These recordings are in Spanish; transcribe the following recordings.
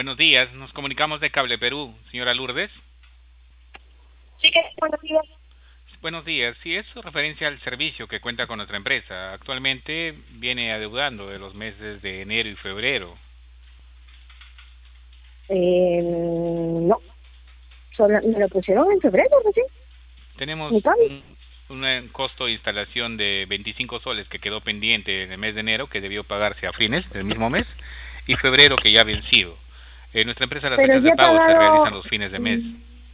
Buenos días, nos comunicamos de Cable Perú, señora Lourdes. Sí, que buenos días. Buenos días, sí, es referencia al servicio que cuenta con nuestra empresa. Actualmente viene adeudando de los meses de enero y febrero. No, me lo pusieron en febrero, ¿no? Sí, Tenemos mi cambio. un costo de instalación de 25 soles que quedó pendiente en el mes de enero, que debió pagarse a fines del mismo mes, y febrero que ya ha vencido. En nuestra empresa las Pero fechas de ya he pago se pagado, realizan los fines de mes.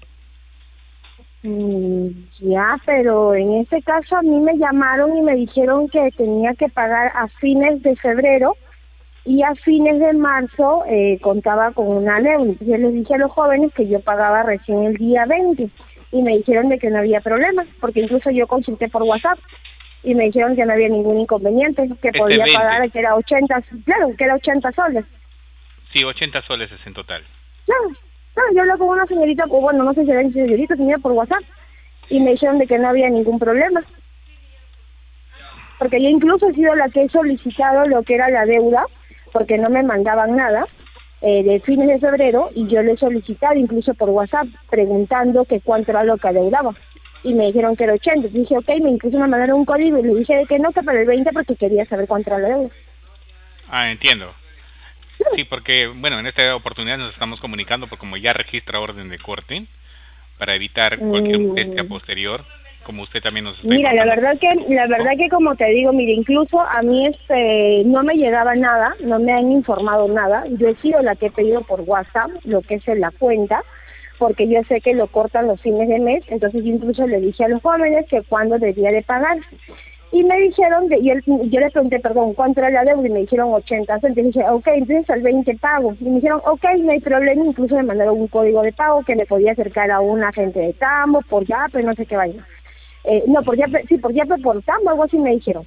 ya, pero en este caso a mí me llamaron y me dijeron que tenía que pagar a fines de febrero y a fines de marzo contaba con una deuda. Yo les dije a los jóvenes que yo pagaba recién el día 20 y me dijeron de que no había problema, porque incluso yo consulté por WhatsApp y me dijeron que no había ningún inconveniente, que Este podía 20, pagar, que era 80, claro, que era 80 soles. sí, 80 soles es en total. Claro, claro, yo hablé con una señorita, o bueno, no sé si era señorita, señora por WhatsApp, y me dijeron de que no había ningún problema, porque yo incluso he sido la que he solicitado lo que era la deuda, porque no me mandaban nada, de fines de febrero, y yo le he solicitado incluso por WhatsApp, preguntando que cuánto era lo que adeudaba, y me dijeron que era 80, y dije, ok, incluso me mandaron un código, y le dije de que no, que para el 20, porque quería saber cuánto era la deuda. Ah, entiendo. Sí, porque, bueno, en esta oportunidad nos estamos comunicando porque como ya registra orden de corte, para evitar cualquier molestia Mm, posterior, como usted también nos está Mira, informando. la verdad que como te digo, mire, incluso a mí no me llegaba nada, no me han informado nada. Yo he sido la que he pedido por WhatsApp lo que es en la cuenta, porque yo sé que lo cortan los fines de mes, entonces yo incluso le dije a los jóvenes que cuándo debía de pagar. Y me dijeron, yo les pregunté, perdón, ¿cuánto era la deuda? Y me dijeron 80. Entonces dije, ok, entonces al 20 pago. Y me dijeron, ok, no hay problema. Incluso me mandaron un código de pago que me podía acercar a un agente de Tambo, por Yape, no sé qué vaina. No, por Yape, sí, por Yape, por Tambo, algo así me dijeron.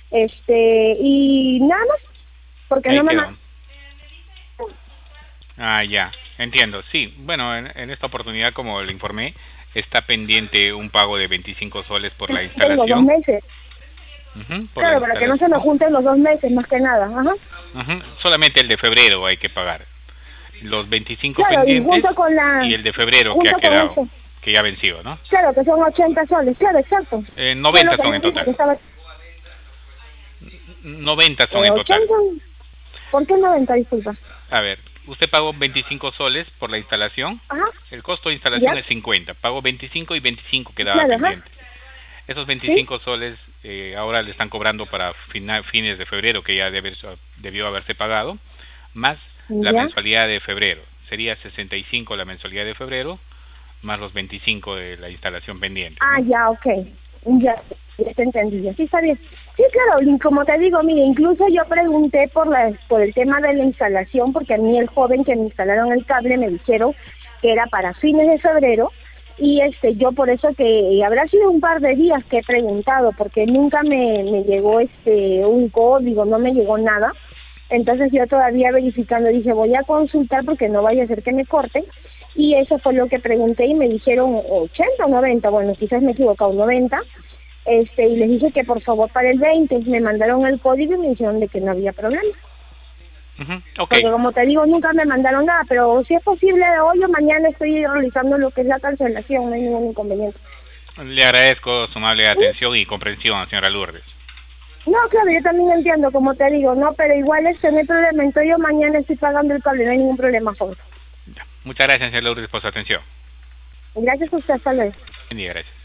Y nada más, porque Ahí no me quedó. Ah, ya, entiendo. Sí, bueno, en esta oportunidad, como le informé, está pendiente un pago de 25 soles por la mandan los 2 instalación. meses. Por la Claro, para que no se me instalación. junten los 2 meses, más que nada. Ajá. Solamente el de febrero hay que pagar. Los 25 Claro, y pendientes y el de febrero que ha junto con quedado, eso, que ya venció, ¿no? claro, que son 80 soles, claro, exacto. Fue lo 90 que son me en dijo, que total. estaba 90 son en total. 80, ¿por qué 90, disculpa? A ver, usted pagó 25 soles por la instalación. Ajá, El costo de instalación ya, es 50. Pagó 25 y 25 quedaba claro, ajá, pendiente. Esos sí, 25 soles ahora le están cobrando para fines de febrero, que ya debió haberse pagado, más la ya. mensualidad de febrero. Sería 65 la mensualidad de febrero, más los 25 de la instalación pendiente, Ah, ¿no? ya, ok. Ya te entendí. Ya. Sí, está bien. Sí, claro, y como te digo, mire, incluso yo pregunté por el tema de la instalación, porque a mí el joven que me instalaron el cable me dijeron que era para fines de febrero, y yo por eso que habrá sido un par de días que he preguntado, porque nunca me llegó un código, no me llegó nada. Entonces yo todavía verificando dije, voy a consultar porque no vaya a ser que me corten. Y eso fue lo que pregunté y me dijeron 80 o 90, bueno, quizás me he equivocado, 90. Y les dije que por favor para el 20 me mandaron el código y me dijeron de que no había problema. Ok, Porque como te digo, nunca me mandaron nada, pero si es posible hoy o mañana estoy realizando lo que es la cancelación, no hay ningún inconveniente. le agradezco su amable ¿Mm? atención y comprensión, señora Lourdes. No, claro, yo también entiendo, como te digo, no, pero igual no hay problema, entonces yo mañana estoy pagando el cable, no hay ningún problema, joven. Muchas gracias, señora Lourdes, por su atención. Gracias a usted, hasta luego. Buen día, gracias.